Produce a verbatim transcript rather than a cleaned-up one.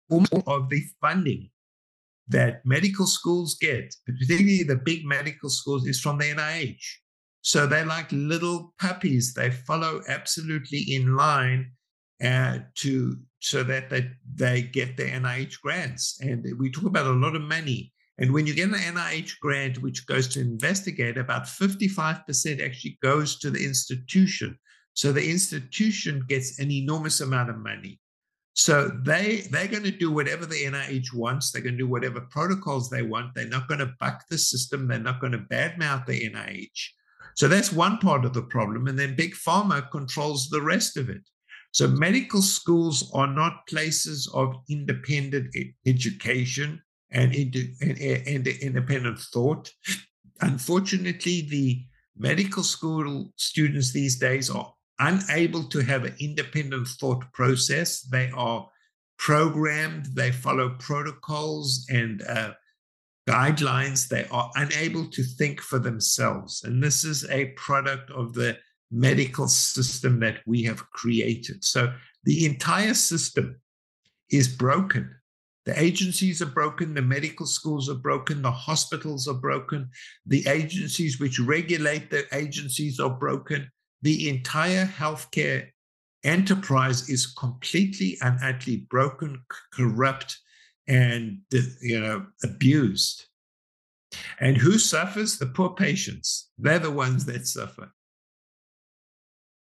almost all of the funding that medical schools get, particularly the big medical schools, is from the N I H. So they're like little puppies. They follow absolutely in line uh, to so that they, they get the N I H grants. And we talk about a lot of money. And when you get an N I H grant, which goes to investigate, about fifty-five percent actually goes to the institution. So the institution gets an enormous amount of money. So they, they're going to do whatever the N I H wants. They're going to do whatever protocols they want. They're not going to buck the system. They're not going to badmouth the N I H. So that's one part of the problem. And then Big Pharma controls the rest of it. So medical schools are not places of independent education and, and, and independent thought. Unfortunately, the medical school students these days are unable to have an independent thought process. They are programmed, they follow protocols and uh, guidelines. They are unable to think for themselves. And this is a product of the medical system that we have created. So the entire system is broken. The agencies are broken, the medical schools are broken, the hospitals are broken, the agencies which regulate the agencies are broken. The entire healthcare enterprise is completely and utterly broken, corrupt, and you know abused. And who suffers? The poor patients. They're the ones that suffer.